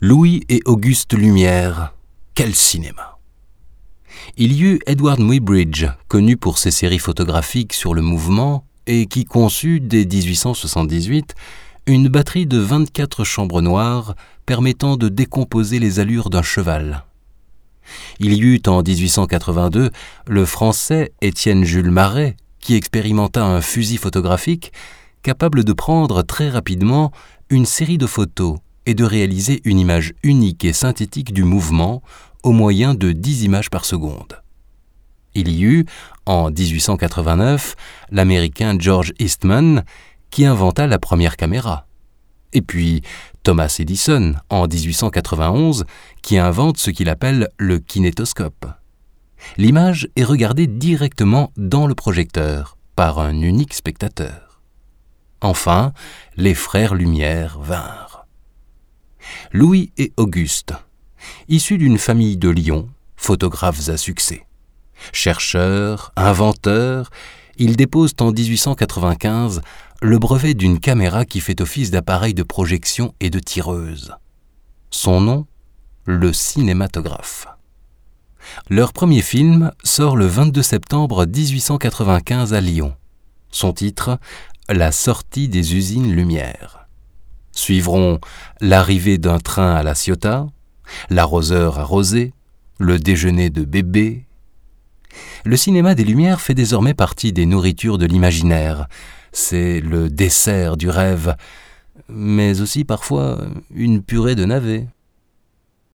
Louis et Auguste Lumière, quel cinéma! Il y eut Edward Muybridge, connu pour ses séries photographiques sur le mouvement et qui conçut, dès 1878, une batterie de 24 chambres noires permettant de décomposer les allures d'un cheval. Il y eut en 1882 le Français Étienne Jules Marey qui expérimenta un fusil photographique capable de prendre très rapidement une série de photos et de réaliser une image unique et synthétique du mouvement au moyen de 10 images par seconde. Il y eut, en 1889, l'Américain George Eastman qui inventa la première caméra. Et puis Thomas Edison, en 1891, qui invente ce qu'il appelle le kinétoscope. L'image est regardée directement dans le projecteur par un unique spectateur. Enfin, les frères Lumière vinrent. Louis et Auguste, issus d'une famille de Lyon, photographes à succès. Chercheurs, inventeurs, ils déposent en 1895 le brevet d'une caméra qui fait office d'appareil de projection et de tireuse. Son nom, le cinématographe. Leur premier film sort le 22 septembre 1895 à Lyon. Son titre, La sortie des usines Lumière. Suivront l'arrivée d'un train à La Ciotat, l'arroseur arrosé, le déjeuner de bébé. Le cinéma des Lumières fait désormais partie des nourritures de l'imaginaire. C'est le dessert du rêve, mais aussi parfois une purée de navets.